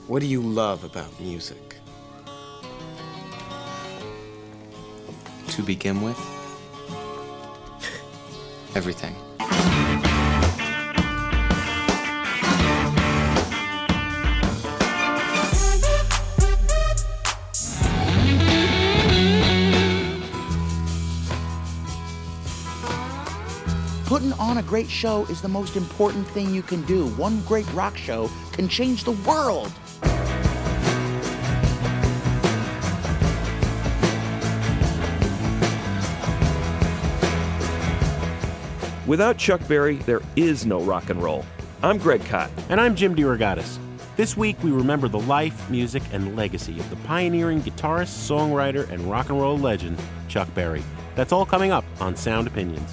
What do you love about music? To begin with, everything. Putting on a great show is the most important thing you can do. One great rock show can change the world. Without Chuck Berry, there is no rock and roll. I'm Greg Kot. And I'm Jim DeRogatis. This week, we remember the life, music, and legacy of the pioneering guitarist, songwriter, and rock and roll legend, Chuck Berry. That's all coming up on Sound Opinions.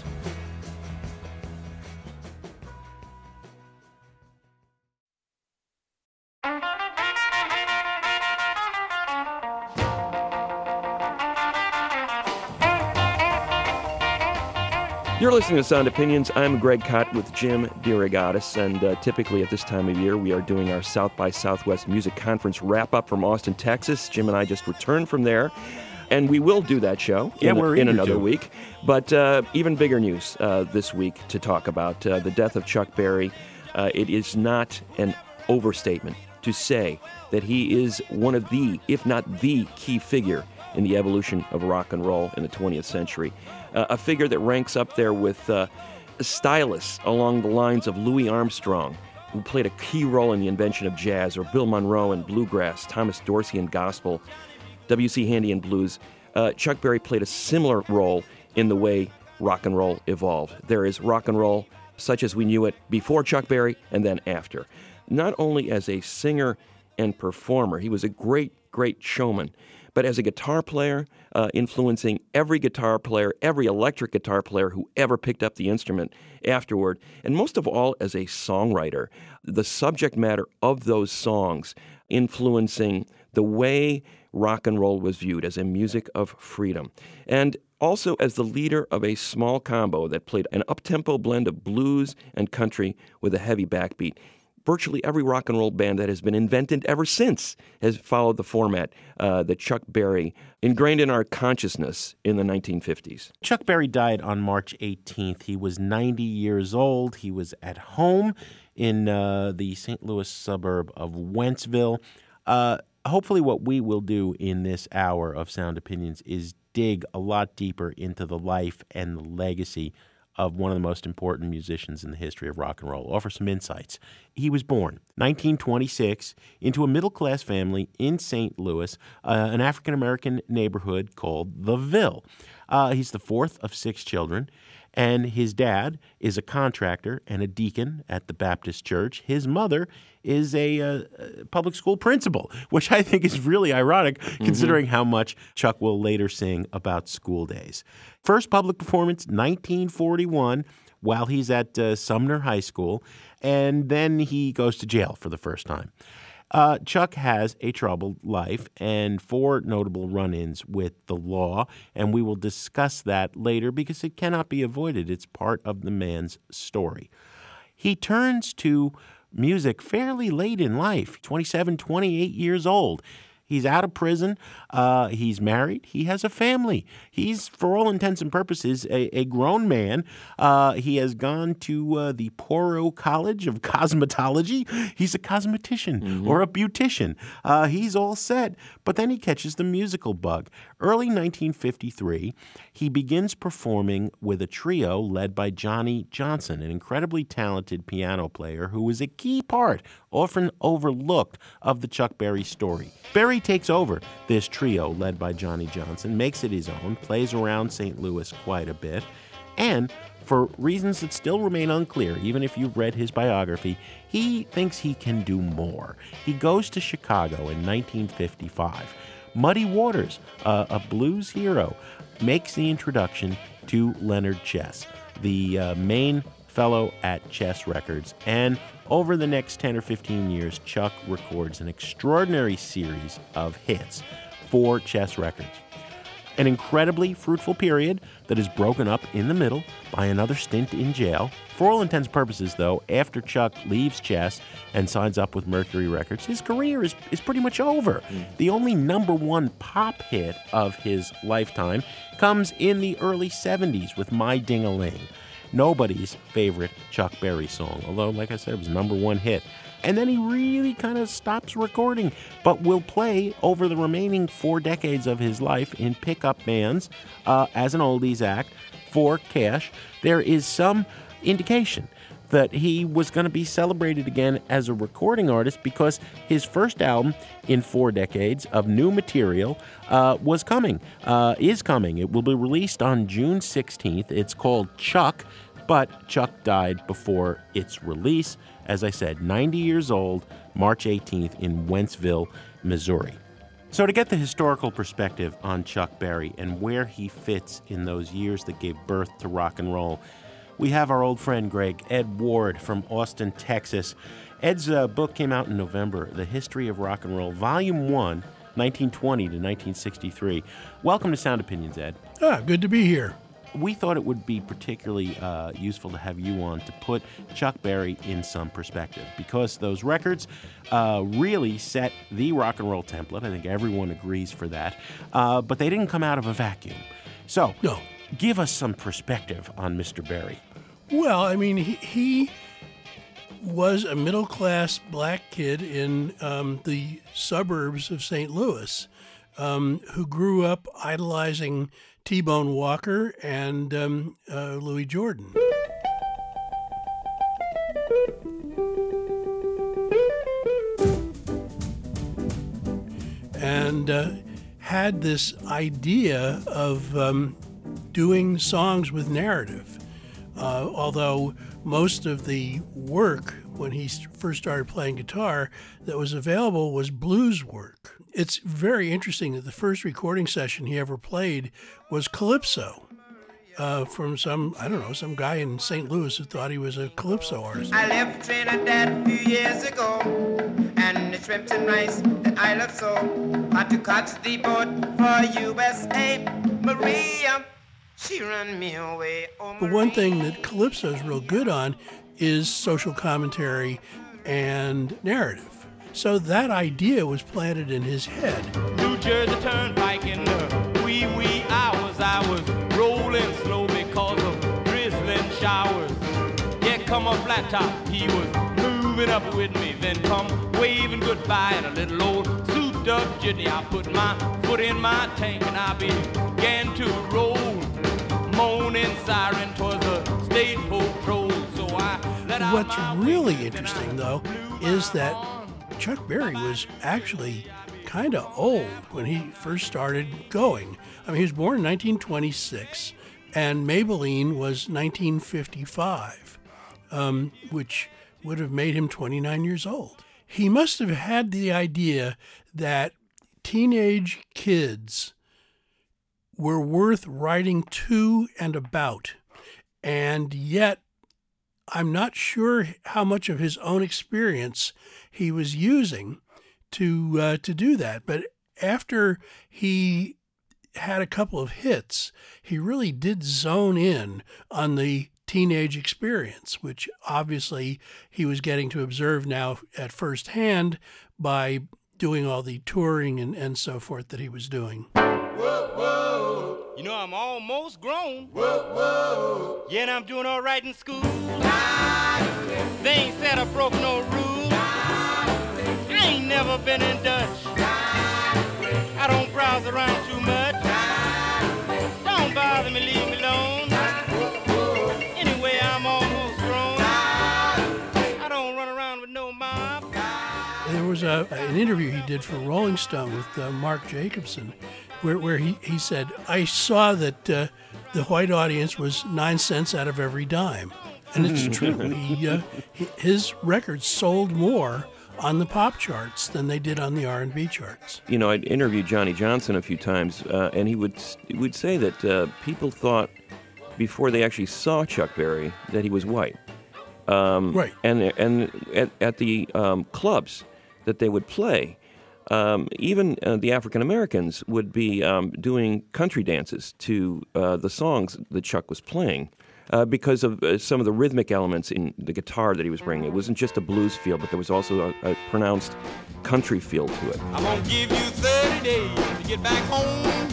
You're listening to Sound Opinions. I'm Greg Kot with Jim DeRogatis, and typically at this time of year, we are doing our South by Southwest Music Conference wrap-up from Austin, Texas. Jim and I just returned from there, and we will do that show in another week. But even bigger news this week to talk about, the death of Chuck Berry. It is not an overstatement to say that he is one of the, if not the, key figure in the evolution of rock and roll in the 20th century. A figure that ranks up there with stylists along the lines of Louis Armstrong, who played a key role in the invention of jazz, or Bill Monroe in bluegrass, Thomas Dorsey in gospel, W.C. Handy in blues. Chuck Berry played a similar role in the way rock and roll evolved. There is rock and roll such as we knew it before Chuck Berry and then after. Not only as a singer and performer, he was a great showman, but as a guitar player, influencing every guitar player, every electric guitar player who ever picked up the instrument afterward, and most of all as a songwriter, the subject matter of those songs influencing the way rock and roll was viewed as a music of freedom, and also as the leader of a small combo that played an up-tempo blend of blues and country with a heavy backbeat. Virtually every rock and roll band that has been invented ever since has followed the format that Chuck Berry ingrained in our consciousness in the 1950s. Chuck Berry died on March 18th. He was 90 years old. He was at home in the St. Louis suburb of Wentzville. Hopefully what we will do in this hour of Sound Opinions is dig a lot deeper into the life and the legacy of one of the most important musicians in the history of rock and roll, offer some insights. He was born 1926 into a middle-class family in St. Louis, an African-American neighborhood called the Ville. He's the fourth of 6 children, and his dad is a contractor and a deacon at the Baptist Church. His mother is a public school principal, which I think is really ironic considering how much Chuck will later sing about school days. First public performance, 1941, while he's at Sumner High School, and then he goes to jail for the first time. Chuck has a troubled life and 4 notable run-ins with the law, and we will discuss that later because it cannot be avoided. It's part of the man's story. He turns to music fairly late in life, 27, 28 years old. He's out of prison. He's married. He has a family. He's, for all intents and purposes, a grown man. He has gone to the Poro College of Cosmetology. He's a cosmetician or a beautician. He's all set. But then he catches the musical bug. Early 1953, he begins performing with a trio led by Johnny Johnson, an incredibly talented piano player who was a key part, often overlooked, of the Chuck Berry story. Berry takes over this trio led by Johnny Johnson, makes it his own, plays around St. Louis quite a bit, and for reasons that still remain unclear, even if you've read his biography, he thinks he can do more. He goes to Chicago in 1955. Muddy Waters, a blues hero, makes the introduction to Leonard Chess, the main fellow at Chess Records, and over the next 10 or 15 years, Chuck records an extraordinary series of hits for Chess Records. An incredibly fruitful period that is broken up in the middle by another stint in jail. For all intents and purposes, though, after Chuck leaves Chess and signs up with Mercury Records, his career is pretty much over. The only #1 pop hit of his lifetime comes in the early 70s with My Ding-a-Ling, nobody's favorite Chuck Berry song, although, like I said, it was #1 hit. And then he really kind of stops recording, but will play over the remaining 4 decades of his life in pickup bands as an oldies act for cash. There is some indication that he was going to be celebrated again as a recording artist because his first album in 4 decades of new material is coming. It will be released on June 16th. It's called Chuck, but Chuck died before its release. As I said, 90 years old, March 18th in Wentzville, Missouri. So to get the historical perspective on Chuck Berry and where he fits in those years that gave birth to rock and roll, we have our old friend Greg, Ed Ward from Austin, Texas. Ed's book came out in November, The History of Rock and Roll, Volume 1, 1920 to 1963. Welcome to Sound Opinions, Ed. Good to be here. We thought it would be particularly useful to have you on to put Chuck Berry in some perspective because those records really set the rock and roll template. I think everyone agrees for that. But they didn't come out of a vacuum. So, No. Give us some perspective on Mr. Berry. Well, I mean, he was a middle-class black kid in the suburbs of St. Louis who grew up idolizing T-Bone Walker and Louis Jordan. And had this idea of doing songs with narrative. Although most of the work when he first started playing guitar that was available was blues work. It's very interesting that the first recording session he ever played was Calypso from some guy in St. Louis who thought he was a Calypso artist. I left Trinidad a few years ago, and the shrimps and rice that I love so. Had to catch the boat for USA. Maria, she ran me away. Oh, But one thing that Calypso's real good on is social commentary and narrative. So that idea was planted in his head. New Jersey Turnpike in the wee hours. I was rolling slow because of drizzling showers. Yeah, come a flat top, he was moving up with me. Then come waving goodbye in a little old souped up jitney. I put my foot in my tank and I began to roll. Moaning siren towards the state patrol. So I let out What's my really wings and interesting, I though, is that Chuck Berry was actually kind of old when he first started going. I mean, he was born in 1926, and Maybelline was 1955, which would have made him 29 years old. He must have had the idea that teenage kids were worth writing to and about, and yet I'm not sure how much of his own experience he was using to do that. But after he had a couple of hits, he really did zone in on the teenage experience, which obviously he was getting to observe now at first hand by doing all the touring and so forth that he was doing. You know, I'm almost grown. Yeah, and I'm doing all right in school. They ain't said I broke no rules. I ain't never been in Dutch. I don't browse around too much. Don't bother me, leave me alone. Anyway, I'm almost grown. I don't run around with no mob. There was an interview he did for Rolling Stone with Mark Jacobson, where he said, I saw that the white audience was 9 cents out of every dime. And it's true. His records sold more on the pop charts than they did on the R&B charts. You know, I'd interviewed Johnny Johnson a few times, and he would say that people thought before they actually saw Chuck Berry that he was white. Right. And at the clubs that they would play, even the African Americans would be doing country dances to the songs that Chuck was playing because of some of the rhythmic elements in the guitar that he was bringing. It wasn't just a blues feel, but there was also a pronounced country feel to it. I'm gonna give you 30 days to get back home.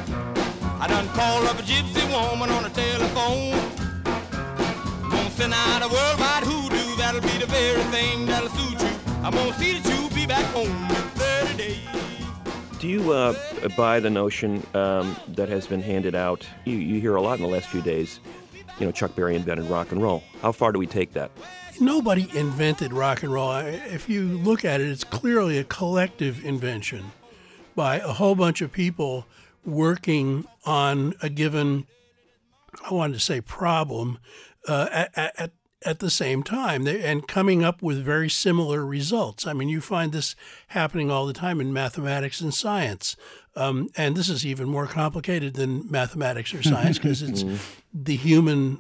I done called up a gypsy woman on the telephone. I'm gonna send out a worldwide hoodoo. That'll be the very thing that'll suit you. I'm gonna see that you be back home in 30 days. Do you buy the notion that has been handed out? You hear a lot in the last few days. Chuck Berry invented rock and roll. How far do we take that? Nobody invented rock and roll. If you look at it, it's clearly a collective invention by a whole bunch of people working on a given, I wanted to say problem, at the same time, and coming up with very similar results. I mean, you find this happening all the time in mathematics and science. And this is even more complicated than mathematics or science because it's the human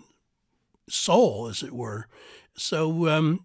soul, as it were. So,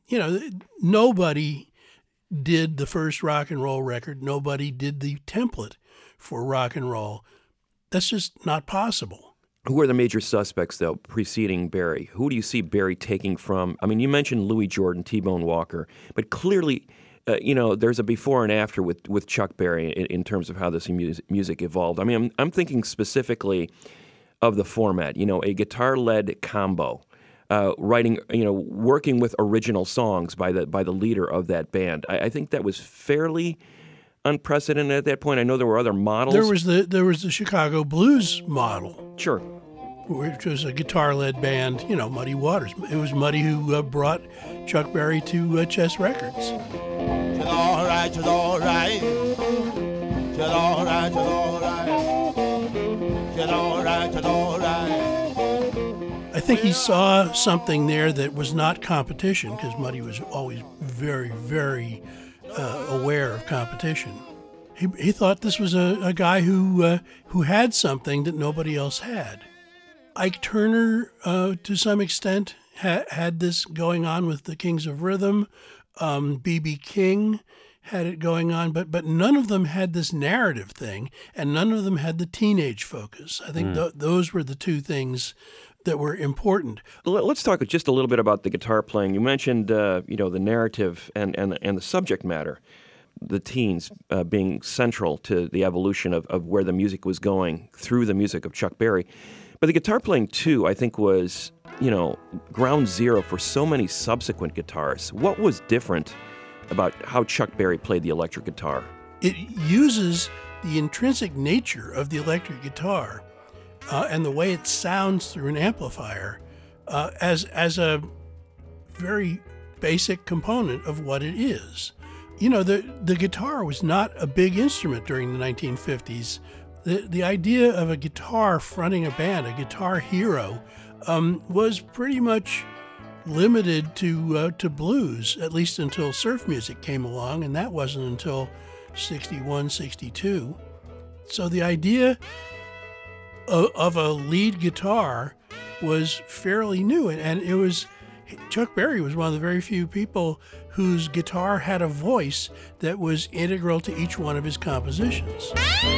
nobody did the first rock and roll record. Nobody did the template for rock and roll. That's just not possible. Who are the major suspects, though, preceding Berry? Who do you see Berry taking from? I mean, you mentioned Louis Jordan, T-Bone Walker, but clearly, there's a before and after with Chuck Berry in terms of how this music evolved. I mean, I'm thinking specifically of the format, a guitar-led combo, writing, working with original songs by the leader of that band. I think that was fairly unprecedented at that point. I know there were other models. There was the Chicago Blues model. Sure. Which was a guitar-led band, Muddy Waters. It was Muddy who brought Chuck Berry to Chess Records. Just all right, just all right. Just all right, just all right. Just all right, just all right. I think he saw something there that was not competition, because Muddy was always very, very aware of competition. He thought this was a guy who had something that nobody else had. Ike Turner, to some extent, had this going on with the Kings of Rhythm. B.B. King had it going on, but none of them had this narrative thing, and none of them had the teenage focus. I think those were the two things that were important. Let's talk just a little bit about the guitar playing. You mentioned, the narrative and the subject matter, the teens being central to the evolution of where the music was going through the music of Chuck Berry. But the guitar playing, too, I think was, ground zero for so many subsequent guitarists. What was different about how Chuck Berry played the electric guitar? It uses the intrinsic nature of the electric guitar and the way it sounds through an amplifier as a very basic component of what it is. The guitar was not a big instrument during the 1950s. The idea of a guitar fronting a band, a guitar hero, was pretty much limited to blues, at least until surf music came along, and that wasn't until 61, 62. So the idea of a lead guitar was fairly new, and Chuck Berry was one of the very few people whose guitar had a voice that was integral to each one of his compositions.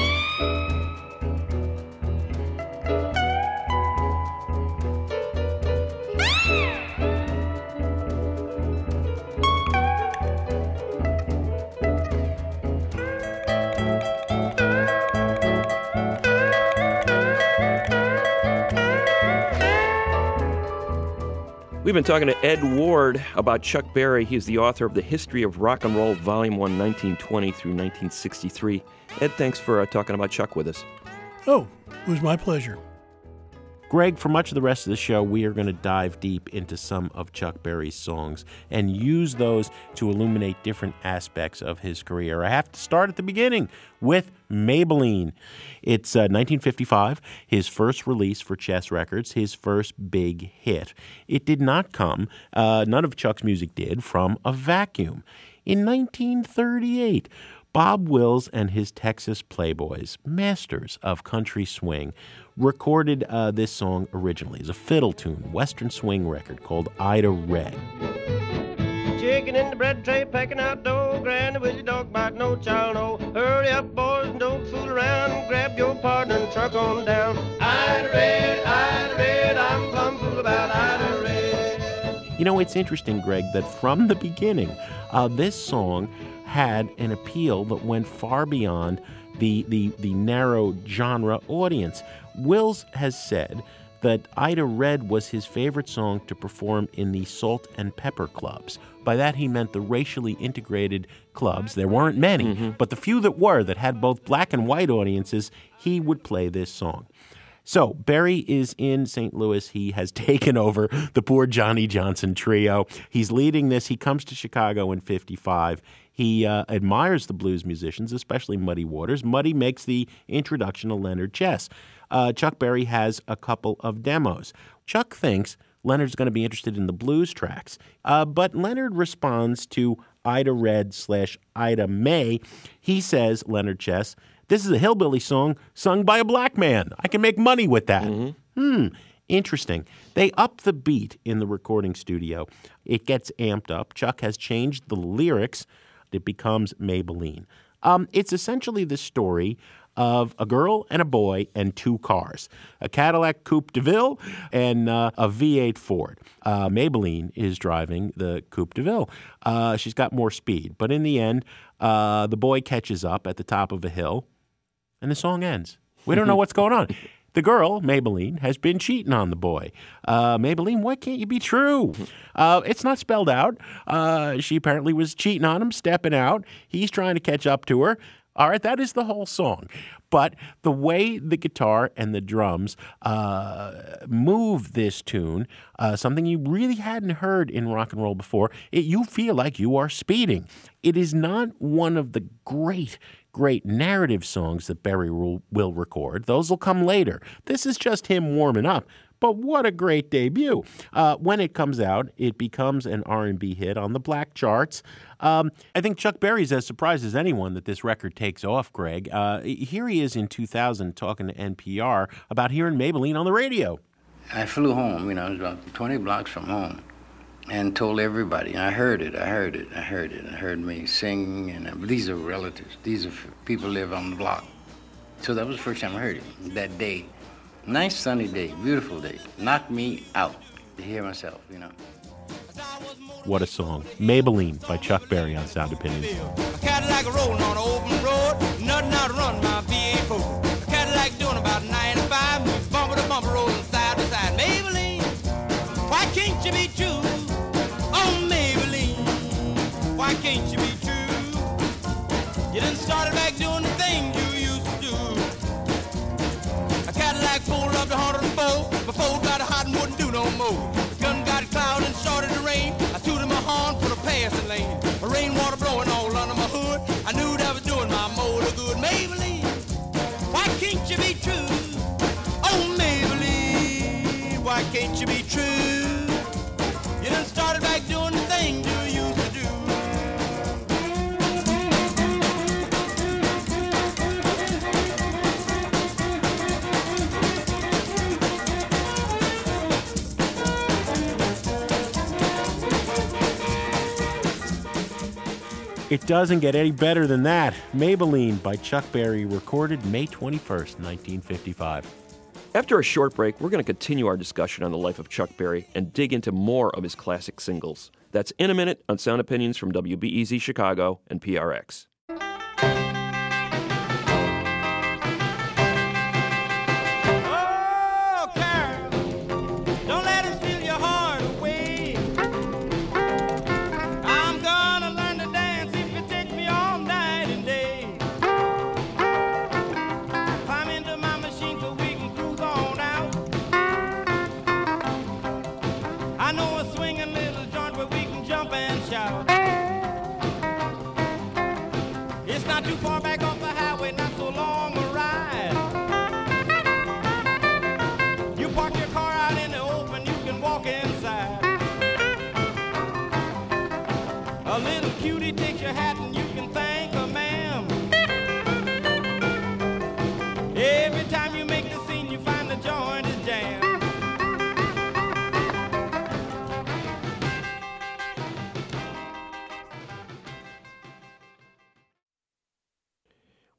We've been talking to Ed Ward about Chuck Berry. He's the author of The History of Rock and Roll, Volume 1, 1920 through 1963. Ed, thanks for talking about Chuck with us. Oh, it was my pleasure. Greg, for much of the rest of the show, we are going to dive deep into some of Chuck Berry's songs and use those to illuminate different aspects of his career. I have to start at the beginning with Maybelline. It's 1955, his first release for Chess Records, his first big hit. It did not come, none of Chuck's music did, from a vacuum. In 1938, Bob Wills and his Texas Playboys, masters of country swing, recorded this song originally as a fiddle tune, Western swing record called Ida Red. Chicken in the bread tray, packing out dough. Granny with your dog bite, no child, no. Hurry up, boys, and don't fool around. Grab your partner and truck on down. Ida Red, I'm plumb fool about Ida Red. You know, it's interesting, Greg, that from the beginning, this song had an appeal that went far beyond the narrow genre audience. Wills has said that Ida Red was his favorite song to perform in the Salt and Pepper clubs. By that he meant the racially integrated clubs. There weren't many, but the few that were, that had both black and white audiences, he would play this song. So Berry is in St. Louis. He has taken over the poor Johnny Johnson trio. He's leading this. He comes to Chicago in 55. He admires the blues musicians, especially Muddy Waters. Muddy makes the introduction to Leonard Chess. Chuck Berry has a couple of demos. Chuck thinks Leonard's going to be interested in the blues tracks, but Leonard responds to Ida Red / Ida May. He says, Leonard Chess, this is a hillbilly song sung by a black man. I can make money with that. Interesting. They up the beat in the recording studio. It gets amped up. Chuck has changed the lyrics. It becomes Maybelline. It's essentially the story of a girl and a boy and two cars, a Cadillac Coupe de Ville and a V8 Ford. Maybelline is driving the Coupe de Ville. She's got more speed, but in the end, the boy catches up at the top of a hill, and the song ends. We don't know what's going on. The girl, Maybelline, has been cheating on the boy. Maybelline, why can't you be true? It's not spelled out. She apparently was cheating on him, stepping out. He's trying to catch up to her. All right, that is the whole song. But the way the guitar and the drums move this tune, something you really hadn't heard in rock and roll before, you feel like you are speeding. It is not one of the great narrative songs that Berry will record. Those will come later. This is just him warming up. But what a great debut. When it comes out, it becomes an R&B hit on the black charts. I think Chuck Berry's as surprised as anyone that this record takes off, Greg. Here he is in 2000 talking to NPR about hearing Maybelline on the radio. I flew home, it was about 20 blocks from home, and told everybody. And I heard it. I heard me singing, and these are relatives. These are people who live on the block. So that was the first time I heard it, that day. Nice sunny day, beautiful day. Knocked me out to hear myself, What a song. Maybelline by Chuck Berry on Sound Opinions. A Cadillac rolling on an open road, nothing out to run my V8 Ford. A Cadillac doing about 95, moves bumper to bumper, rolling side to side. Maybelline, why can't you be true? Oh, Maybelline, why can't you be true? You done started back doing the things you used to do. A Cadillac pulled up to 104, but Ford got hot and wouldn't do no more. The gun got cloud and started to rain. I tooted my horn for the passing lane. The rainwater blowing all under my hood. I knew that was doing my motor good. Maybelline, why can't you be true? Oh, Maybelline, why can't you be true? You done started back doing the things you used to do. It doesn't get any better than that. Maybelline by Chuck Berry, recorded May 21st, 1955. After a short break, we're going to continue our discussion on the life of Chuck Berry and dig into more of his classic singles. That's in a minute on Sound Opinions from WBEZ Chicago and PRX.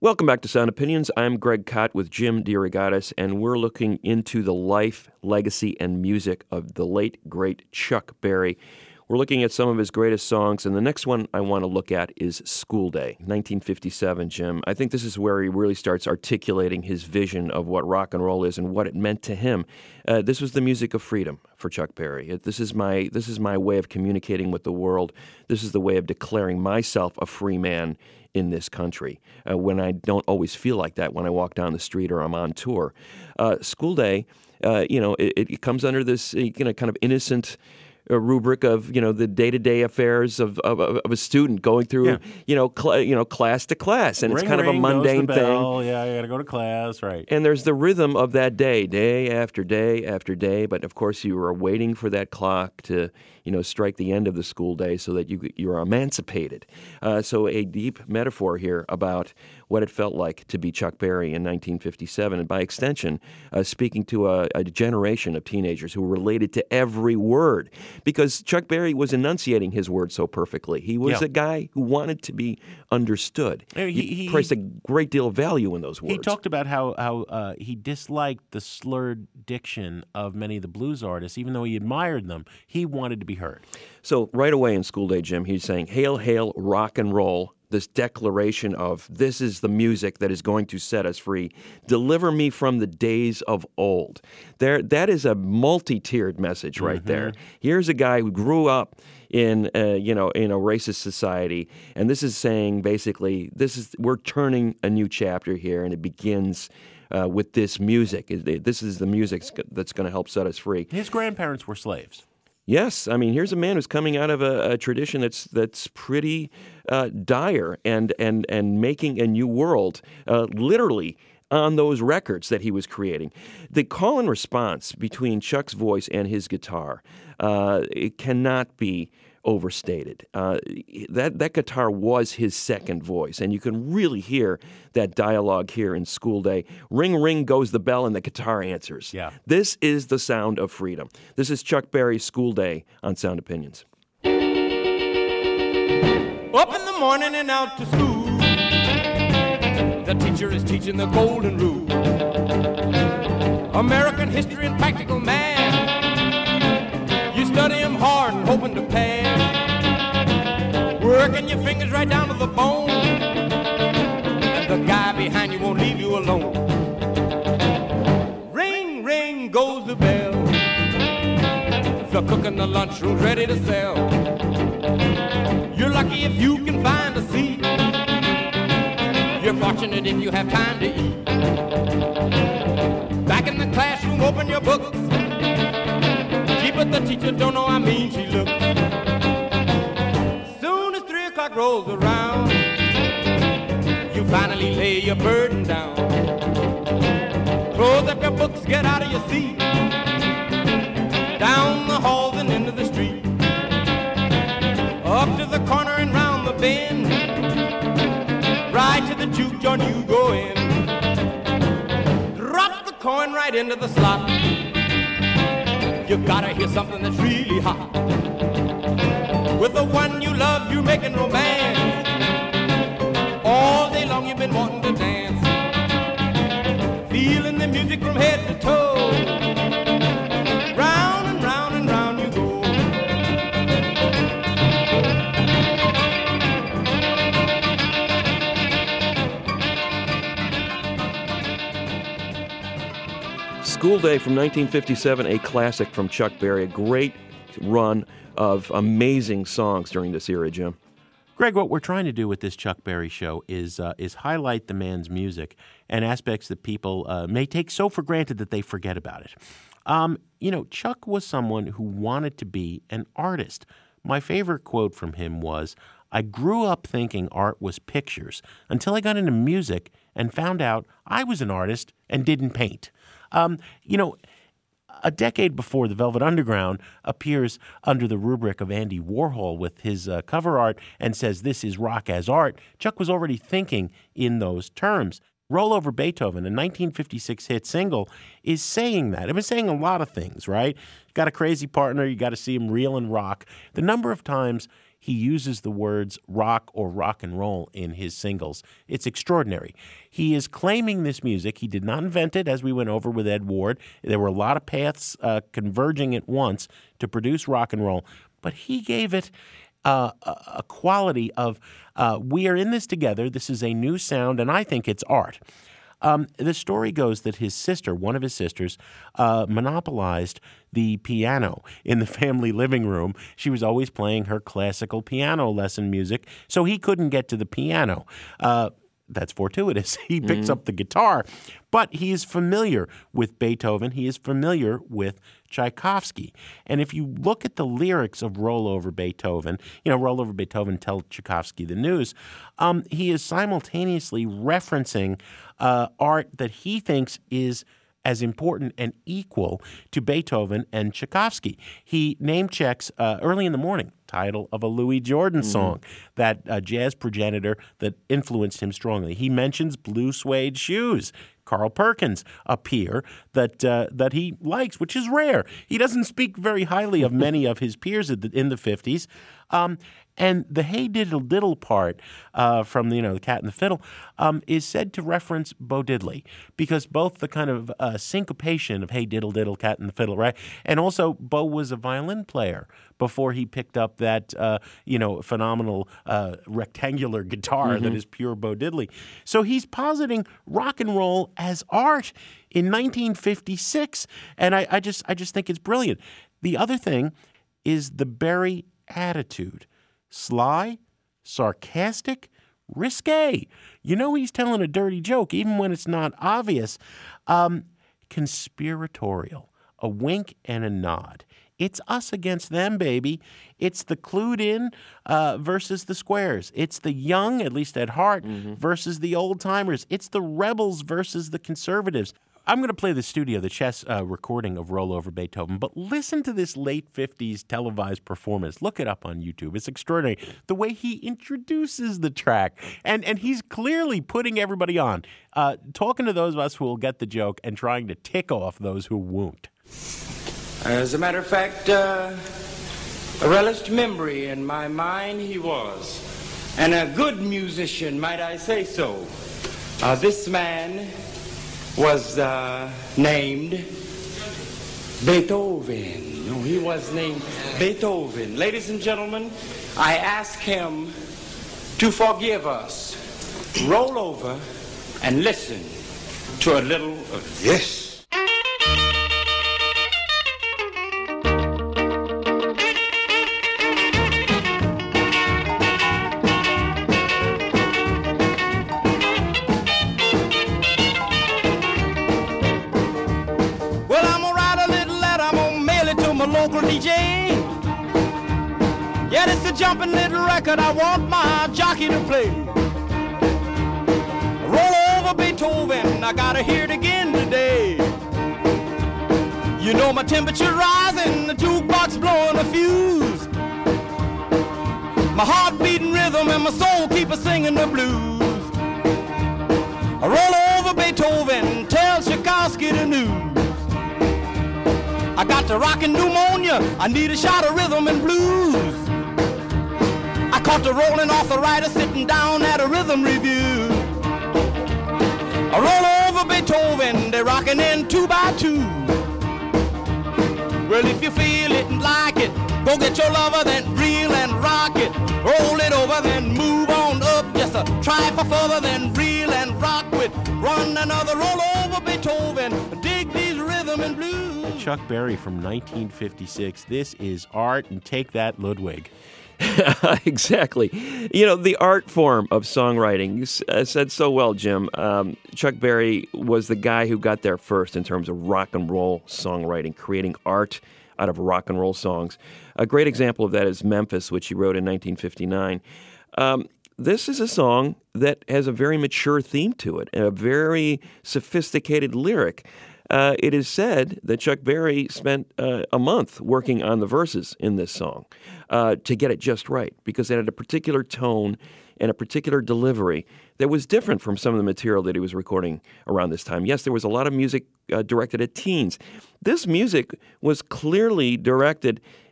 Welcome back to Sound Opinions. I'm Greg Kot with Jim DeRogatis, and we're looking into the life, legacy, and music of the late, great Chuck Berry. We're looking at some of his greatest songs, and the next one I want to look at is School Day, 1957, Jim. I think this is where he really starts articulating his vision of what rock and roll is and what it meant to him. This was the music of freedom for Chuck Berry. This is my way of communicating with the world. This is the way of declaring myself a free man in this country when I don't always feel like that when I walk down the street or I'm on tour. School Day, it comes under this kind of innocent rubric of the day-to-day affairs of a student going through class to class, and it's kind of a mundane thing. Yeah, I got to go to class, right? And there's the rhythm of that day after day after day. But of course, you are waiting for that clock to strike the end of the school day so that you're emancipated. So a deep metaphor here about what it felt like to be Chuck Berry in 1957, and by extension, speaking to a generation of teenagers who related to every word, because Chuck Berry was enunciating his words so perfectly. He was a guy who wanted to be understood. He placed a great deal of value in those words. He talked about how he disliked the slurred diction of many of the blues artists. Even though he admired them, he wanted to be heard. So right away in School Day, Jim, he's saying, "Hail, hail, rock and roll." This declaration of this is the music that is going to set us free. Deliver me from the days of old. That is a multi-tiered message right there. Here's a guy who grew up in a racist society, and this is saying basically we're turning a new chapter here, and it begins with this music. This is the music that's going to help set us free. His grandparents were slaves. Yes, I mean, here's a man who's coming out of a tradition that's pretty dire and making a new world, literally on those records that he was creating. The call and response between Chuck's voice and his guitar, it cannot be overstated. That guitar was his second voice, and you can really hear that dialogue here in School Day. Ring, ring goes the bell, and the guitar answers. Yeah. This is the sound of freedom. This is Chuck Berry's School Day on Sound Opinions. Up in the morning and out to school. The teacher is teaching the golden rule. American history and practical math. You study them hard and hoping to pass. Working your fingers right down to the bone. And the guy behind you won't leave you alone. Ring, ring goes the bell. The cook in the lunchroom's ready to sell. You're lucky if you can find a seat. You're fortunate if you have time to eat. Back in the classroom, open your books. Gee, but the teacher don't know how mean she looks. Soon as 3 o'clock rolls around, you finally lay your burden down. Close up your books, get out of your seat. Down the halls and into the street. Up to the corner and round the bend. Right to the juke joint you go in. Drop the coin right into the slot. You gotta hear something that's really hot. With the one you love, you're making romance. All day long you've been wanting to dance. Feeling the music from head to toe. Round and round and round you go. School Day from 1957, a classic from Chuck Berry, a great run of amazing songs during this era, Jim. Greg, what we're trying to do with this Chuck Berry show is highlight the man's music and aspects that people may take so for granted that they forget about it. Chuck was someone who wanted to be an artist. My favorite quote from him was, "I grew up thinking art was pictures until I got into music and found out I was an artist and didn't paint." A decade before the Velvet Underground appears under the rubric of Andy Warhol with his cover art and says this is rock as art, Chuck was already thinking in those terms. Roll Over Beethoven, a 1956 hit single, is saying that. It was saying a lot of things, right? Got a crazy partner, you got to see him reel and rock. The number of times he uses the words rock or rock and roll in his singles. It's extraordinary. He is claiming this music. He did not invent it, as we went over with Ed Ward. There were a lot of paths converging at once to produce rock and roll, but he gave it a quality of we are in this together. This is a new sound, and I think it's art. The story goes that his sister, one of his sisters, monopolized the piano in the family living room. She was always playing her classical piano lesson music, so he couldn't get to the piano. That's fortuitous. He picks up the guitar, but he is familiar with Beethoven. He is familiar with Tchaikovsky. And if you look at the lyrics of Roll Over Beethoven, Roll Over Beethoven, Tell Tchaikovsky the News, he is simultaneously referencing art that he thinks is as important and equal to Beethoven and Tchaikovsky. He name checks Early in the Morning, title of a Louis Jordan song, that jazz progenitor that influenced him strongly. He mentions Blue Suede Shoes. Carl Perkins, a peer that he likes, which is rare. He doesn't speak very highly of many of his peers in the 50s. And the Hey Diddle Diddle part from the Cat and the Fiddle is said to reference Bo Diddley, because both the kind of syncopation of Hey Diddle Diddle, Cat and the Fiddle, right? And also Bo was a violin player before he picked up that phenomenal rectangular guitar that is pure Bo Diddley. So he's positing rock and roll as art in 1956, and I just think it's brilliant. The other thing is the Berry attitude. Sly, sarcastic, risque. He's telling a dirty joke, even when it's not obvious. Conspiratorial, a wink and a nod. It's us against them, baby. It's the clued in versus the squares. It's the young, at least at heart, versus the old timers. It's the rebels versus the conservatives. I'm going to play the chess recording of Roll Over Beethoven, but listen to this late 50s televised performance. Look it up on YouTube. It's extraordinary. The way he introduces the track, and he's clearly putting everybody on, talking to those of us who will get the joke and trying to tick off those who won't. As a matter of fact, a relished memory in my mind he was, and a good musician, might I say so. This man was named Beethoven. No, he was named Beethoven. Ladies and gentlemen, I ask him to forgive us. Roll over and listen to a little of this. Local DJ. Yeah, it's a jumping little record I want my jockey to play. Roll over Beethoven, I gotta hear it again today. My temperature rising, the jukebox blowing a fuse. My heart beating rhythm and my soul keep a singing the blues. I roll over Beethoven, tell Tchaikovsky the news. I got the rockin' pneumonia, I need a shot of rhythm and blues. I caught the rolling arthritis sitting down at a rhythm review. I roll over Beethoven, they're rockin' in 2 by 2. Well, if you feel it and like it, go get your lover, then reel and rock it. Roll it over, then move on up, just a try for further, then reel and rock with. Run another roll over Beethoven, dig these rhythm and blues. Chuck Berry from 1956. This is art, and take that, Ludwig. Exactly. The art form of songwriting. You said so well, Jim. Chuck Berry was the guy who got there first in terms of rock and roll songwriting, creating art out of rock and roll songs. A great example of that is Memphis, which he wrote in 1959. This is a song that has a very mature theme to it, and a very sophisticated lyric. It is said that Chuck Berry spent a month working on the verses in this song to get it just right, because it had a particular tone and a particular delivery that was different from some of the material that he was recording around this time. Yes, there was a lot of music directed at teens. This music was clearly directed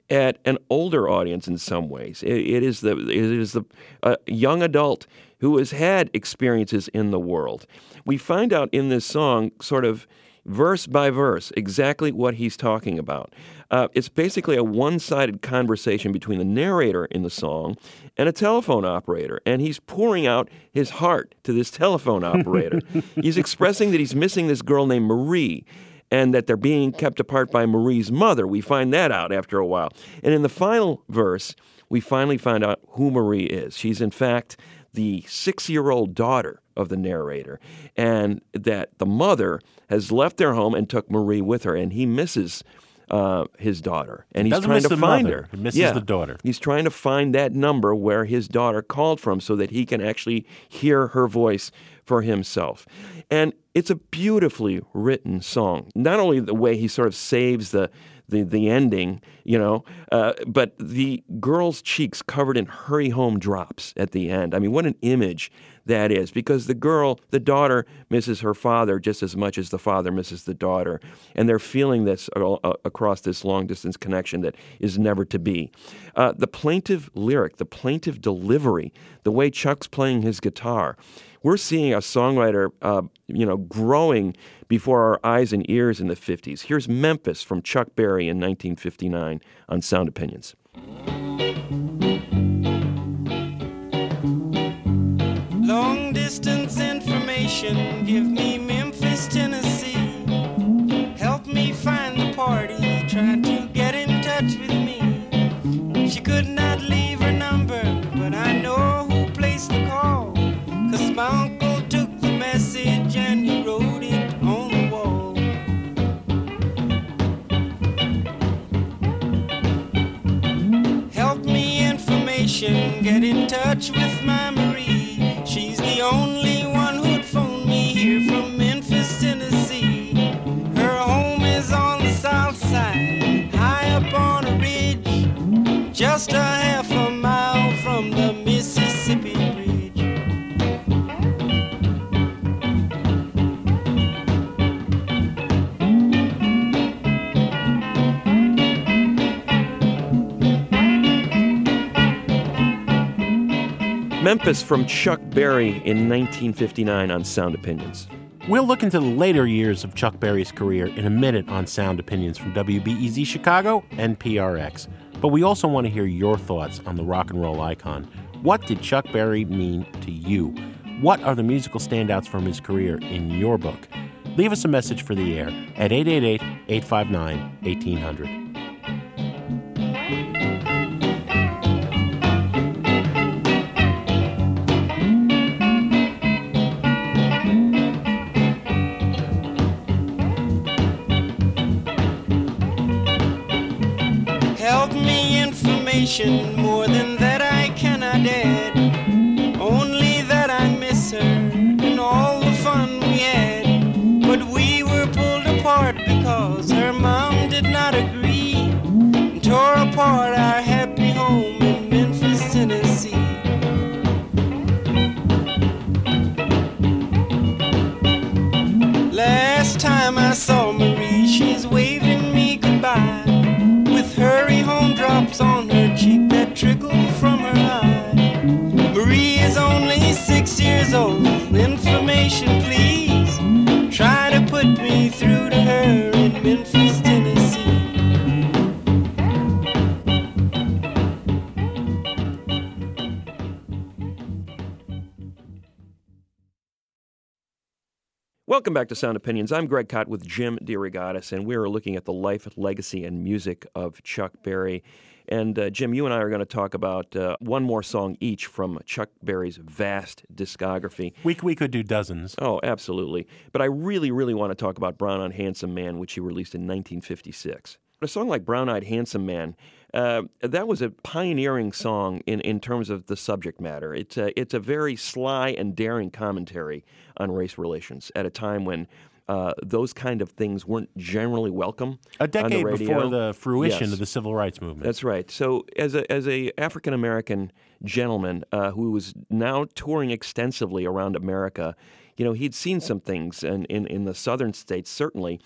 at an older audience in some ways. It is the young adult who has had experiences in the world. We find out in this song, sort of verse by verse, exactly what he's talking about. It's basically a one-sided conversation between the narrator in the song and a telephone operator, and he's pouring out his heart to this telephone operator. He's expressing that he's missing this girl named Marie, and that they're being kept apart by Marie's mother. We find that out after a while. And in the final verse, we finally find out who Marie is. She's, in fact, the 6-year-old daughter of the narrator, and that the mother has left their home and took Marie with her, and he misses his daughter, and he's trying to find her. He misses the daughter. He's trying to find that number where his daughter called from so that he can actually hear her voice for himself. And it's a beautifully written song. Not only the way he sort of saves the ending, but the girl's cheeks covered in hurry home drops at the end. I mean, what an image that is, because the daughter misses her father just as much as the father misses the daughter, and they're feeling this across this long-distance connection that is never to be. The plaintive lyric, the plaintive delivery, the way Chuck's playing his guitar, we're seeing a songwriter, growing before our eyes and ears in the 50s. Here's Memphis from Chuck Berry in 1959 on Sound Opinions. Long distance information, give me Memphis, Tennessee. Help me find the party, try to get in touch with me. She could not leave her number, but I know who placed the call, 'cause my uncle took the message and he wrote it on the wall. Help me information, get in touch with my Marie. She's the only one who'd phone me here from Memphis, Tennessee. Her home is on the south side, high up on a ridge, just a half a mile from the Mississippi Bridge. Memphis from Chuck Berry in 1959 on Sound Opinions. We'll look into the later years of Chuck Berry's career in a minute on Sound Opinions from WBEZ Chicago and PRX. But we also want to hear your thoughts on the rock and roll icon. What did Chuck Berry mean to you? What are the musical standouts from his career in your book? Leave us a message for the air at 888-859-1800. More than that I cannot add, only that I miss her and all the fun we had. But we were pulled apart because her mom did not agree, and tore apart our happy home in Memphis, Tennessee. Last time I saw Marie, she's waving me goodbye, with hurry home drops on her cheek that trickle from her eye. Marie is only 6 years old. Information, please. Try to put me through to her in Memphis, Tennessee. Welcome back to Sound Opinions. I'm Greg Kot with Jim DeRogatis, and we're looking at the life, legacy, and music of Chuck Berry. And Jim, you and I are going to talk about one more song each from Chuck Berry's vast discography. We could do dozens. Oh, absolutely. But I really, really want to talk about Brown-Eyed Handsome Man, which he released in 1956. A song like Brown-Eyed Handsome Man, that was a pioneering song in terms of the subject matter. It's a very sly and daring commentary on race relations at a time when those kind of things weren't generally welcome. A decade on the radio. before the fruition Yes. of the civil rights movement. That's right. So as a African American gentleman who was now touring extensively around America, he'd seen some things in the southern states, certainly.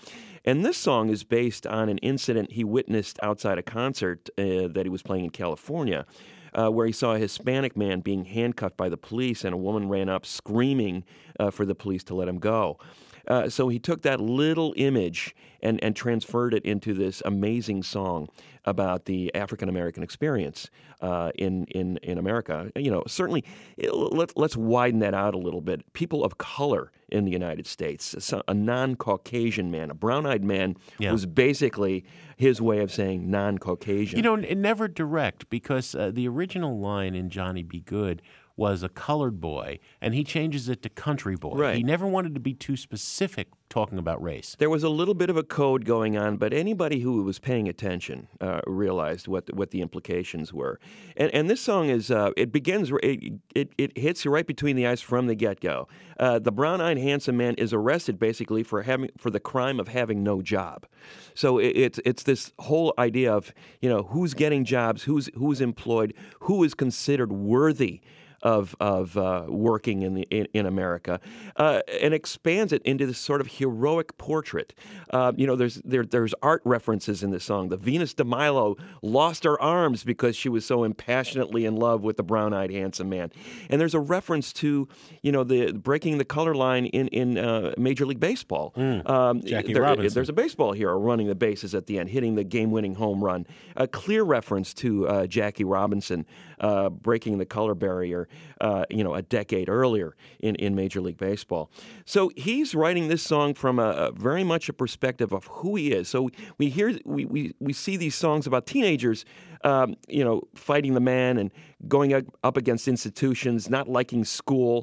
And this song is based on an incident he witnessed outside a concert that he was playing in California, where he saw a Hispanic man being handcuffed by the police, and a woman ran up screaming for the police to let him go. So he took that little image and transferred it into this amazing song about the African American experience in America. You know, certainly, let's widen that out a little bit. People of color in the United States, a non-Caucasian man, a brown-eyed man, was basically his way of saying non-Caucasian. You know, never direct, because the original line in Johnny B. Goode was a colored boy, and he changes it to country boy. Right. He never wanted to be too specific talking about race. There was a little bit of a code going on, but anybody who was paying attention realized what the implications were. And this song is it begins it hits you right between the eyes from the get-go. The brown-eyed handsome man is arrested basically for the crime of having no job. So it's this whole idea of, you know, who's getting jobs, who's employed, who is considered worthy of working in America, and expands it into this sort of heroic portrait. You know, there's art references in this song. The Venus de Milo lost her arms because she was so impassionately in love with the brown-eyed handsome man. And there's a reference to, you know, the breaking the color line in Major League Baseball. Jackie Robinson. There's a baseball hero running the bases at the end, hitting the game-winning home run. A clear reference to Jackie Robinson breaking the color barrier, you know, a decade earlier in Major League Baseball. So he's writing this song from a very much a perspective of who he is. So we see these songs about teenagers, you know, fighting the man and going up against institutions, not liking school,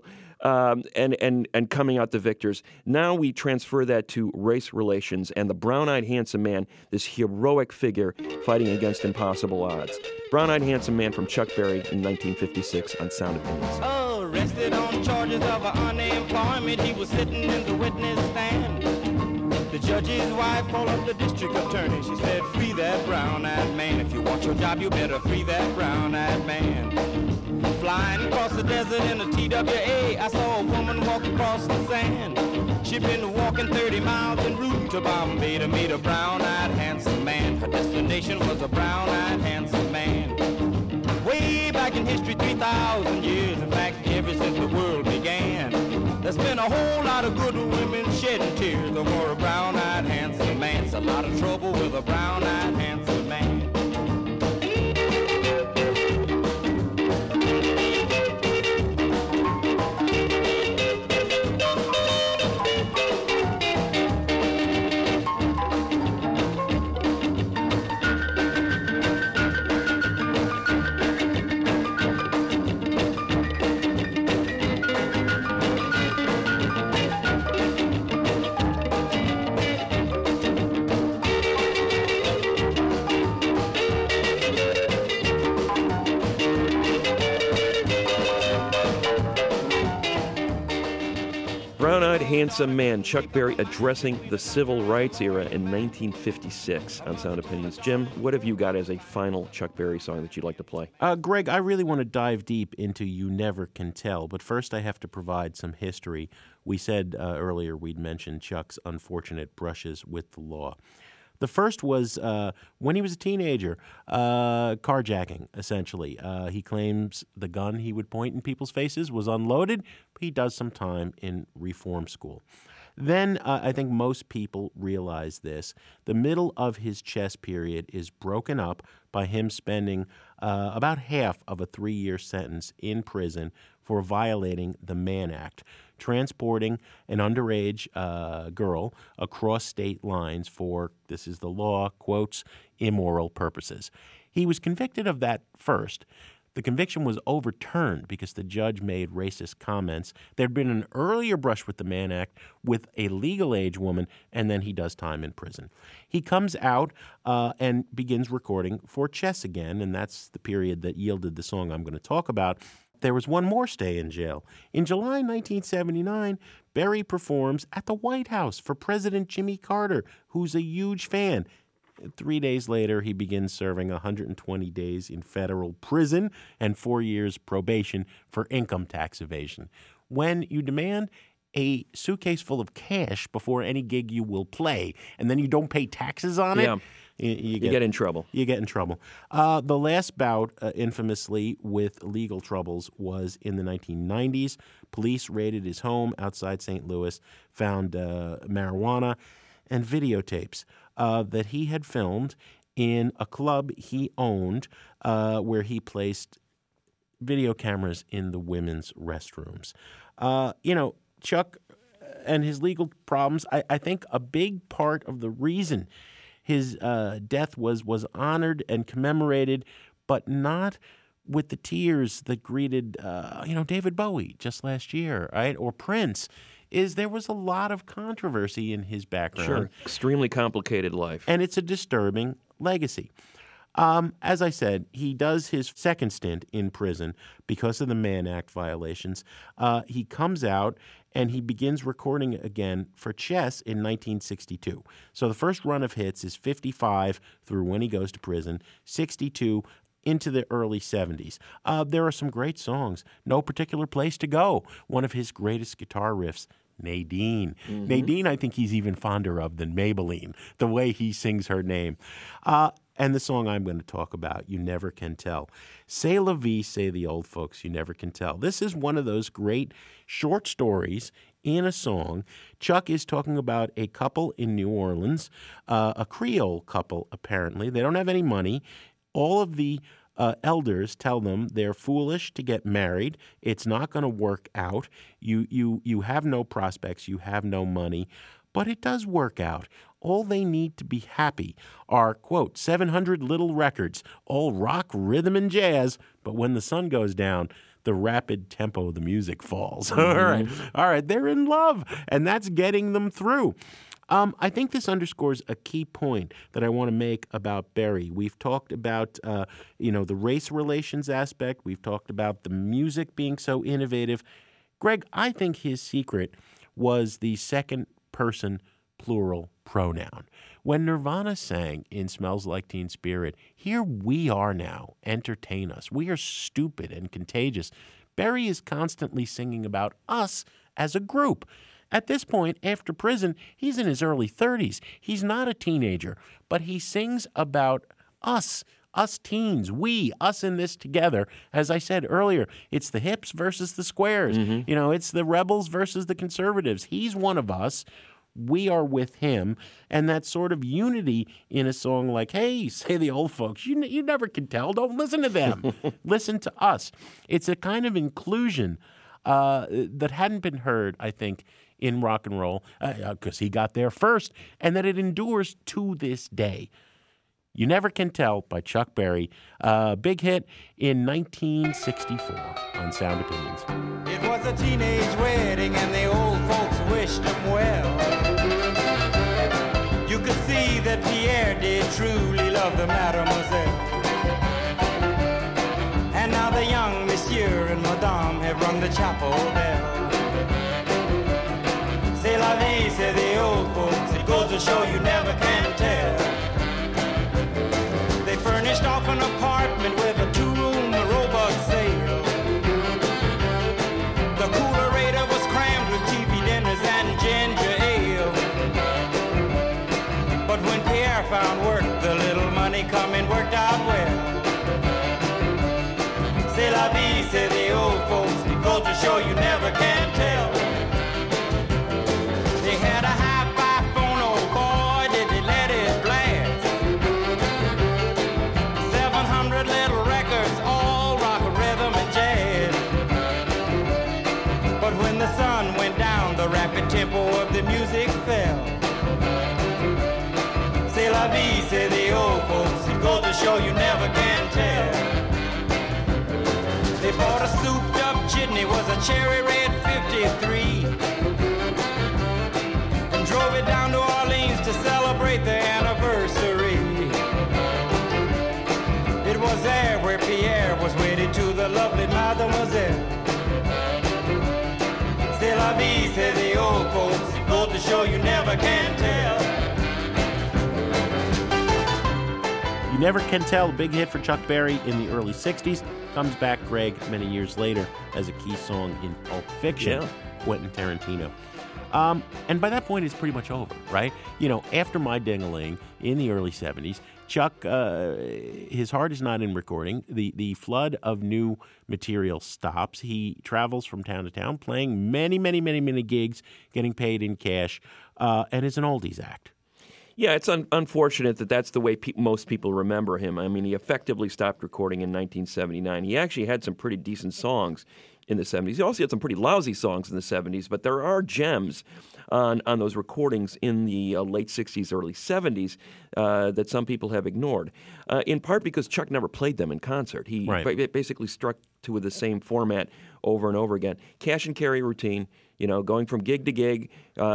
and coming out the victors. Now we transfer that to race relations and the brown-eyed handsome man, this heroic figure fighting against impossible odds. Brown-eyed handsome man from Chuck Berry in 1956 on Sound Opinions. Arrested on charges of unemployment, he was sitting in the witness stand. The judge's wife called up the district attorney. She said, free that brown-eyed man. If you want your job, you better free that brown-eyed man. Flying across the desert in a TWA, I saw a woman walk across the sand. She'd been walking 30 miles en route to Bombay to meet a brown-eyed handsome man. Her destination was a brown-eyed handsome man. Way back in history, 3,000 years, in fact, ever since the world began, there's been a whole lot of good women shedding tears over a brown-eyed handsome man. It's a lot of trouble with a brown-eyed handsome man. Brown-eyed handsome man, Chuck Berry addressing the civil rights era in 1956 on Sound Opinions. Jim, what have you got as a final Chuck Berry song that you'd like to play? Greg, I really want to dive deep into You Never Can Tell, but first I have to provide some history. We said earlier we'd mentioned Chuck's unfortunate brushes with the law. The first was when he was a teenager, carjacking, essentially. He claims the gun he would point in people's faces was unloaded. He does some time in reform school. Then I think most people realize this. The middle of his chess period is broken up by him spending about half of a 3-year sentence in prison for violating the Mann Act, transporting an underage girl across state lines for, this is the law, quotes, immoral purposes. He was convicted of that first. The conviction was overturned because the judge made racist comments. There'd been an earlier brush with the Mann Act with a legal age woman, and then he does time in prison. He comes out and begins recording for Chess again, and that's the period that yielded the song I'm going to talk about. There was one more stay in jail. In July 1979, Berry performs at the White House for President Jimmy Carter, who's a huge fan. 3 days later, he begins serving 120 days in federal prison and 4 years probation for income tax evasion. When you demand a suitcase full of cash before any gig you will play, and then you don't pay taxes on it, Yeah. You get in trouble. You get in trouble. The last bout, infamously, with legal troubles was in the 1990s. Police raided his home outside St. Louis, found marijuana and videotapes that he had filmed in a club he owned where he placed video cameras in the women's restrooms. Chuck and his legal problems, I think a big part of the reason his death was honored and commemorated, but not with the tears that greeted, David Bowie just last year, right? Or Prince, is there was a lot of controversy in his background. Sure. Extremely complicated life. And it's a disturbing legacy. As I said, he does his second stint in prison because of the Mann Act violations. He comes out and he begins recording again for Chess in 1962. So the first run of hits is 55 through when he goes to prison, 62 into the early 70s. There are some great songs. No Particular Place to Go, one of his greatest guitar riffs. Nadine. Mm-hmm. Nadine, I think he's even fonder of than Maybelline, the way he sings her name. And the song I'm going to talk about, You Never Can Tell. C'est la vie, say the old folks, you never can tell. This is one of those great short stories in a song. Chuck is talking about a couple in New Orleans, a Creole couple, apparently. They don't have any money. All of the elders tell them they're foolish to get married. It's not going to work out. You have no prospects. You have no money. But it does work out. All they need to be happy are, quote, 700 little records, all rock, rhythm, and jazz. But when the sun goes down, the rapid tempo of the music falls. Mm-hmm. All right, they're in love, and that's getting them through. I think this underscores a key point that I want to make about Berry. We've talked about, the race relations aspect. We've talked about the music being so innovative. Greg, I think his secret was the second-person plural pronoun. When Nirvana sang in Smells Like Teen Spirit, here we are now, entertain us. We are stupid and contagious. Berry is constantly singing about us as a group. At this point, after prison, he's in his early 30s. He's not a teenager, but he sings about us teens, us in this together. As I said earlier, it's the hips versus the squares. Mm-hmm. It's the rebels versus the conservatives. He's one of us. We are with him. And that sort of unity in a song like, hey, say the old folks, you never can tell. Don't listen to them. Listen to us. It's a kind of inclusion that hadn't been heard, I think, in rock and roll, because he got there first, and that it endures to this day. You Never Can Tell by Chuck Berry, big hit in 1964 on Sound Opinions. It was a teenage wedding and the old folks wished him well. You could see that Pierre did truly love the mademoiselle. And now the young monsieur and madame have rung the chapel bell. C'est la vie, say the old folks, it goes to show you never can tell. They furnished off an apartment with a two-room robot sale. The coolerator was crammed with TV dinners and ginger ale. But when Pierre found work, the little money coming worked out well. C'est la vie, say the old folks, it goes to show you never can tell. They had a hi-fi phone, oh boy, did they let it blast. 700 little records, all rock, rhythm, and jazz. But when the sun went down, the rapid tempo of the music fell. C'est la vie, say the old folks, it goes to show you never can tell. They bought a souped-up jitney, was a cherry red 53, and drove it down to Orleans to celebrate their anniversary. It was there where Pierre was wedded to the lovely mademoiselle. C'est la vie, say the old folks, it goes to show you never can tell. You Never Can Tell, a big hit for Chuck Berry in the early 60s, comes back, Greg, many years later as a key song in Pulp Fiction, Quentin Tarantino. And by that point, it's pretty much over, right? You know, after My Ding-a-Ling in the early 70s, Chuck, his heart is not in recording. The flood of new material stops. He travels from town to town, playing many gigs, getting paid in cash, and is an oldies act. Yeah, it's unfortunate that that's the way most people remember him. I mean, he effectively stopped recording in 1979. He actually had some pretty decent songs in the 70s. He also had some pretty lousy songs in the 70s, but there are gems on those recordings in the late 60s, early 70s that some people have ignored, in part because Chuck never played them in concert. He basically struck to the same format over and over again. Cash and carry routine, you know, going from gig to gig,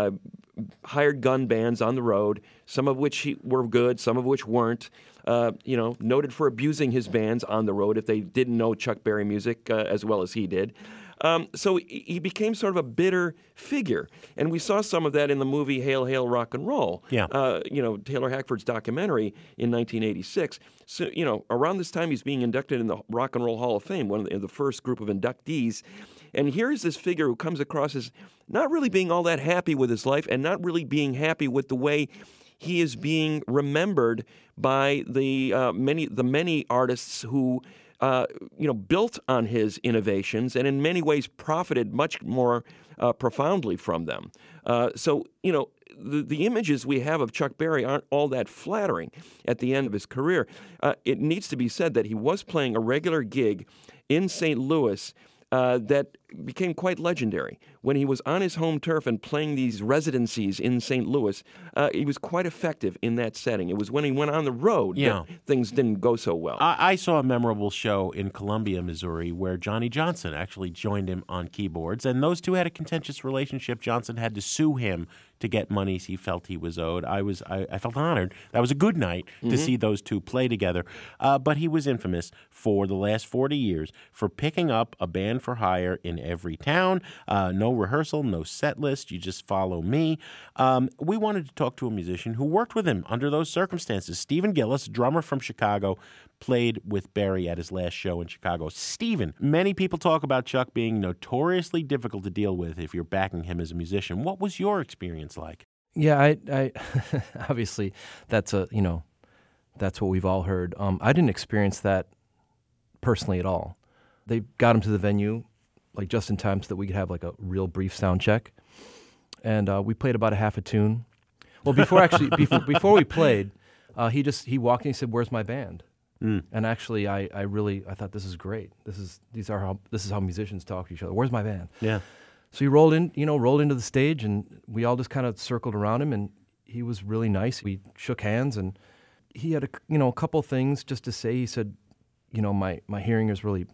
hired gun bands on the road, some of which were good, some of which weren't. You know, noted for abusing his bands on the road if they didn't know Chuck Berry music as well as he did. So he became sort of a bitter figure, and we saw some of that in the movie Hail, Hail, Rock and Roll. Yeah. You know, Taylor Hackford's documentary in 1986. So, you know, around this time he's being inducted in the Rock and Roll Hall of Fame, one of the first group of inductees. And here's this figure who comes across as not really being all that happy with his life and not really being happy with the way he is being remembered by the many artists who built on his innovations and in many ways profited much more profoundly from them. So you know, the images we have of Chuck Berry aren't all that flattering at the end of his career. It needs to be said that he was playing a regular gig in St. Louis that became quite legendary. When he was on his home turf and playing these residencies in St. Louis, he was quite effective in that setting. It was when he went on the road that things didn't go so well. I saw a memorable show in Columbia, Missouri, where Johnny Johnson actually joined him on keyboards, and those two had a contentious relationship. Johnson had to sue him to get monies he felt he was owed. I felt honored. That was a good night to see those two play together. But he was infamous for the last 40 years for picking up a band for hire in every town. No rehearsal, no set list. You just follow me. We wanted to talk to a musician who worked with him under those circumstances. Stephen Gillis, drummer from Chicago, played with Berry at his last show in Chicago. Stephen, many people talk about Chuck being notoriously difficult to deal with if you're backing him as a musician. What was your experience like? Yeah, I obviously that's what we've all heard. I didn't experience that personally at all. They got him to the venue like just in time so that we could have like a real brief sound check, and we played about a half a tune. Well, before we played, he walked in and he said, "Where's my band?" And actually, I thought this is great. This is how musicians talk to each other. Where's my band? Yeah. So he rolled into the stage, and we all just kind of circled around him, and he was really nice. We shook hands, and he had a couple things just to say. He said, my hearing is really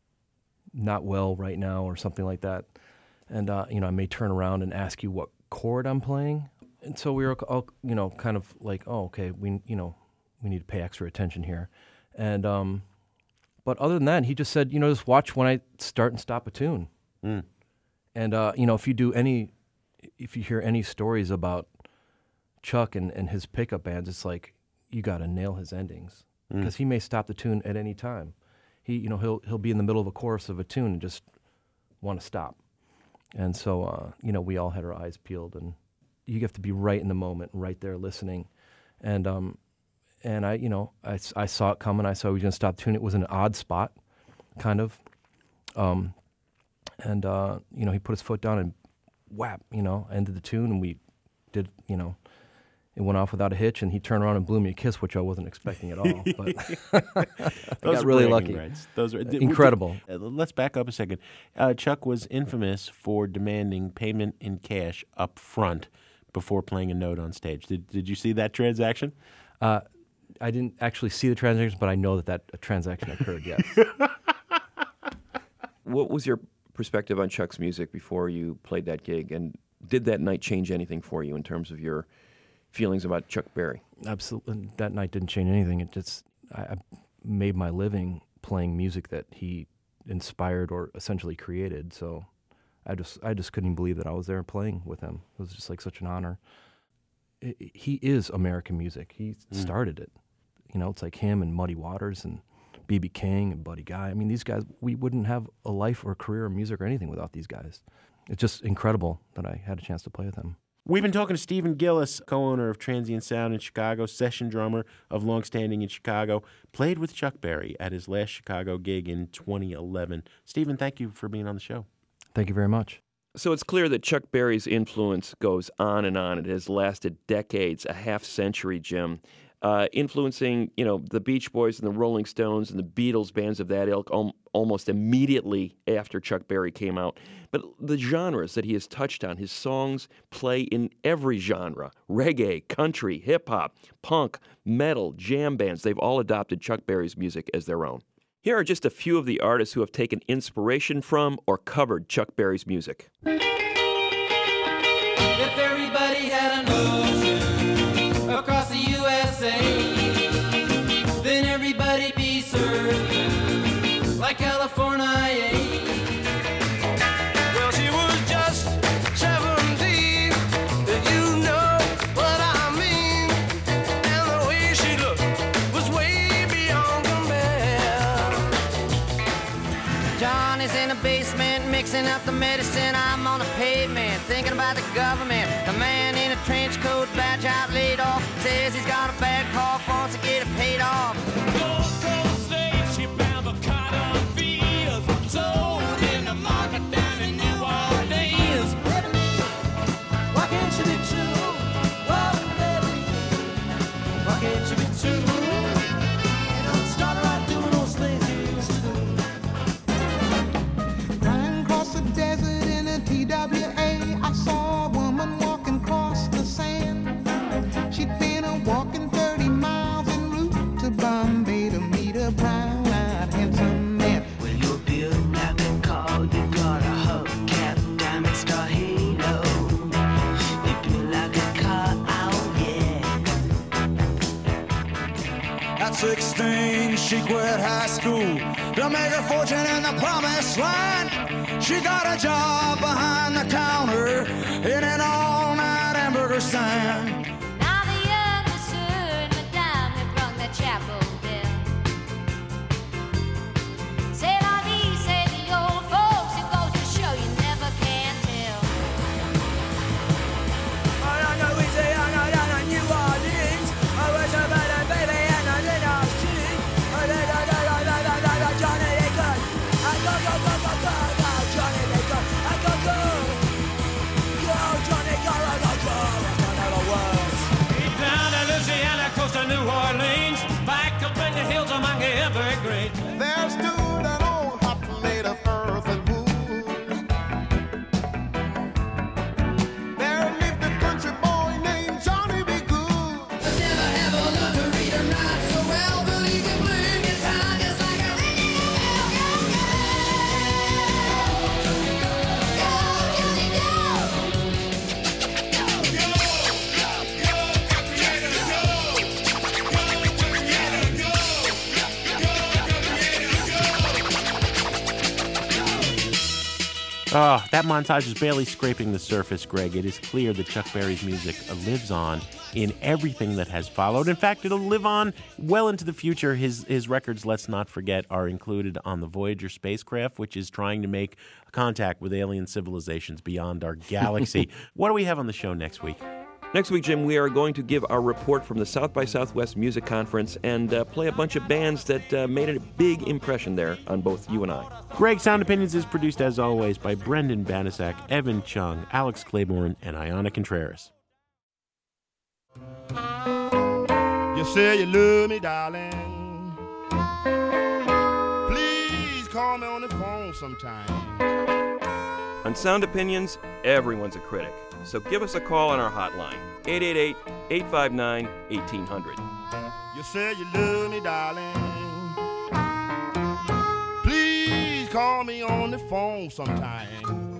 not well right now, or something like that, and I may turn around and ask you what chord I'm playing. And so we were all kind of like, oh, okay, we need to pay extra attention here. And but other than that, he just said, just watch when I start and stop a tune. And if you hear any stories about Chuck and his pickup bands, it's like you got to nail his endings, because he may stop the tune at any time. He'll be in the middle of a chorus of a tune and just want to stop. And so we all had our eyes peeled, and you have to be right in the moment, right there listening. And I saw it coming. I saw he was going to stop the tune. It was an odd spot, kind of. He put his foot down and whap, ended the tune, and we did, it went off without a hitch, and he turned around and blew me a kiss, which I wasn't expecting at all. But I got really lucky. Rights. Those are incredible. Let's back up a second. Chuck was infamous for demanding payment in cash up front before playing a note on stage. Did you see that transaction? I didn't actually see the transaction, but I know that transaction occurred, yes. What was your perspective on Chuck's music before you played that gig, and did that night change anything for you in terms of your feelings about Chuck Berry? Absolutely. That night didn't change anything. I made my living playing music that he inspired or essentially created, so I just couldn't believe that I was there playing with him. It was just like such an honor. He is American music. He started it. it's like him and Muddy Waters and B.B. King and Buddy Guy. I mean, these guys, we wouldn't have a life or a career in music or anything without these guys. It's just incredible that I had a chance to play with them. We've been talking to Stephen Gillis, co-owner of Transient Sound in Chicago, session drummer of Longstanding in Chicago, played with Chuck Berry at his last Chicago gig in 2011. Stephen, thank you for being on the show. Thank you very much. So it's clear that Chuck Berry's influence goes on and on. It has lasted decades, a half century, Jim. Influencing, the Beach Boys and the Rolling Stones and the Beatles, bands of that ilk, almost immediately after Chuck Berry came out. But the genres that he has touched on, his songs play in every genre: reggae, country, hip-hop, punk, metal, jam bands. They've all adopted Chuck Berry's music as their own. Here are just a few of the artists who have taken inspiration from or covered Chuck Berry's music. If everybody had an ocean across the USA, then everybody'd be surfing like California. Well, she was just 17, you know what I mean, and the way she looked was way beyond compare. Johnny's in the basement mixing up the medicine. I'm on the pavement thinking about the government. The man in a trench coat, badge out, laid off, says he's got a bad cough, wants to get it paid off. Gold Coast slaves, she found the cotton fields, sold in the market down in New Orleans. Why can't she be true? Oh, baby, why can't she be true? Start right doing those things you used to do. Running across the desert in a TWA, I saw a woman walking across the sand. She'd been walking 30 miles en route to Bombay to meet a brown-eyed handsome man. When you're built like a car, you got a hubcap, diamond star halo. You built like a car, oh yeah. At 16, she quit high school to make her fortune in the promised land. She got a job behind the counter in an all-night hamburger stand. Now the young son, madame, have rung the chapel bell. C'est la vie, say the old folks. It goes to show you never can tell. I know we say I know down in New Orleans. I was a better baby and I did not see. Johnny Laker. I go, Johnny Laker. I go. Go, Johnny, go. That's my never words. Down to Louisiana, coast of New Orleans, back up in the hills among the evergreens. There stood an old hut made of earth and wood. There lived a country boy named Johnny B. Good. Never have a love to read or write so well, but he can play guitar just like a Oh, that montage is barely scraping the surface, Greg. It is clear that Chuck Berry's music lives on in everything that has followed. In fact, it'll live on well into the future. His records, let's not forget, are included on the Voyager spacecraft, which is trying to make contact with alien civilizations beyond our galaxy. What do we have on the show next week? Next week, Jim, we are going to give our report from the South by Southwest Music Conference and play a bunch of bands that made a big impression there on both you and I. Greg Sound Opinions is produced, as always, by Brendan Banasak, Evan Chung, Alex Claiborne, and Ayana Contreras. You say you love me, darling. Please call me on the phone sometime. On Sound Opinions, everyone's a critic. So give us a call on our hotline, 888-859-1800. You say you love me, darling. Please call me on the phone sometime.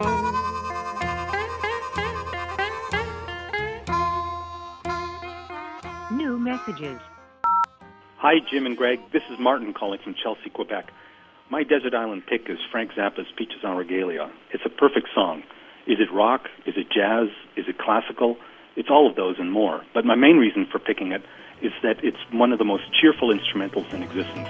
New messages. Hi, Jim and Greg. This is Martin calling from Chelsea, Quebec. My desert island pick is Frank Zappa's Peaches en Regalia. It's a perfect song. Is it rock? Is it jazz? Is it classical? It's all of those and more. But my main reason for picking it is that it's one of the most cheerful instrumentals in existence.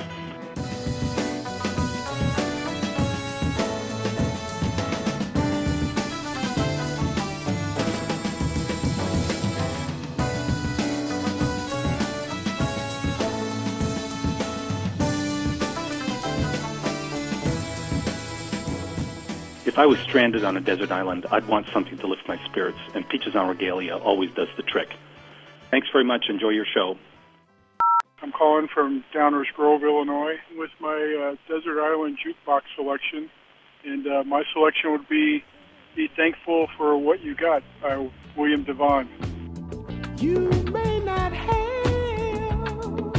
If I was stranded on a desert island, I'd want something to lift my spirits, and Peaches en Regalia always does the trick. Thanks very much. Enjoy your show. I'm calling from Downers Grove, Illinois, with my Desert Island Jukebox selection. And my selection would be Thankful for What You Got by William Devon. You may not have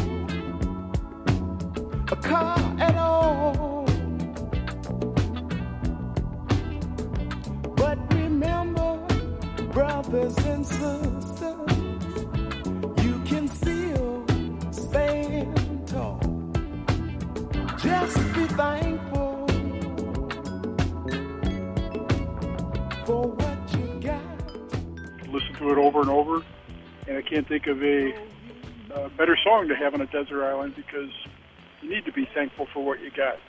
a car at all, but remember, brothers and sisters, you can still stand tall. Just be thankful for what you got. Listen to it over and over, and I can't think of a better song to have on a desert island because you need to be thankful for what you got.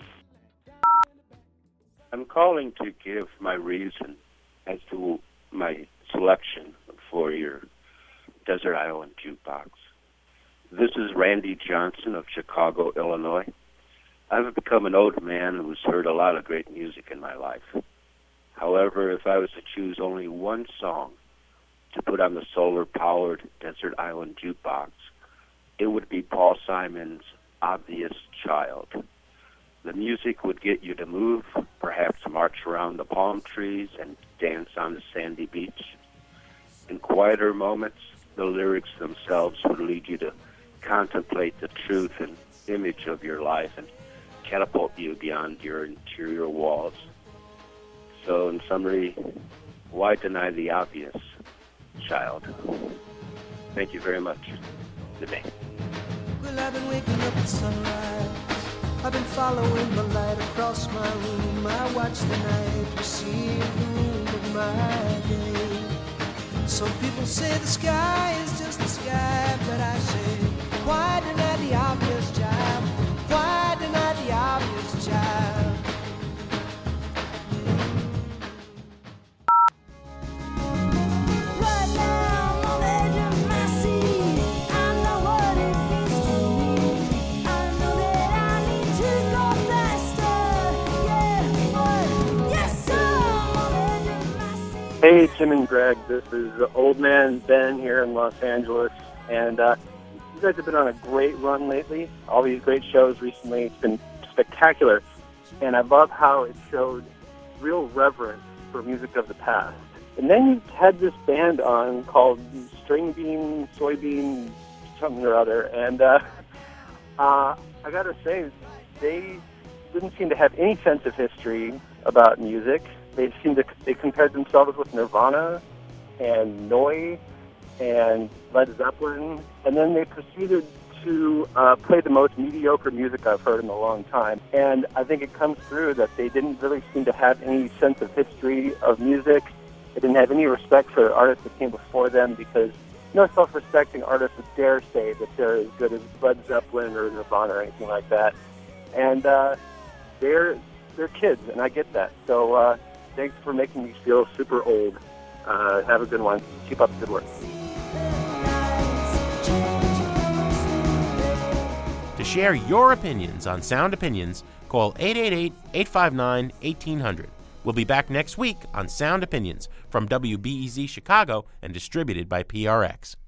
I'm calling to give my reason as to my selection for your Desert Island Jukebox. This is Randy Johnson of Chicago, Illinois. I've become an old man who's heard a lot of great music in my life. However, if I was to choose only one song to put on the solar-powered Desert Island Jukebox, it would be Paul Simon's Obvious Child. The music would get you to move, perhaps march around the palm trees and dance on the sandy beach. In quieter moments, the lyrics themselves would lead you to contemplate the truth and image of your life and catapult you beyond your interior walls. So, in summary, why deny the obvious, child? Thank you very much. Good day. Well, I've been waking up at sunrise. I've been following the light across my room. I watch the night recede the moon of my day. Some people say the sky is just the sky, but I say, why deny the obvious, child? Why deny the obvious, child? Hey, Tim and Greg, this is Old Man Ben here in Los Angeles, and you guys have been on a great run lately. All these great shows recently. It's been spectacular, and I love how it showed real reverence for music of the past. And then you had this band on called String Bean, Soybean, something or other, and I gotta say, they didn't seem to have any sense of history about music. They compared themselves with Nirvana and Neu and Led Zeppelin, and then they proceeded to play the most mediocre music I've heard in a long time. And I think it comes through that they didn't really seem to have any sense of history of music. They didn't have any respect for the artists that came before them, because no self-respecting artist would dare say that they're as good as Led Zeppelin or Nirvana or anything like that. And they're kids, and I get that. So thanks for making me feel super old. Have a good one. Keep up the good work. To share your opinions on Sound Opinions, call 888-859-1800. We'll be back next week on Sound Opinions from WBEZ Chicago and distributed by PRX.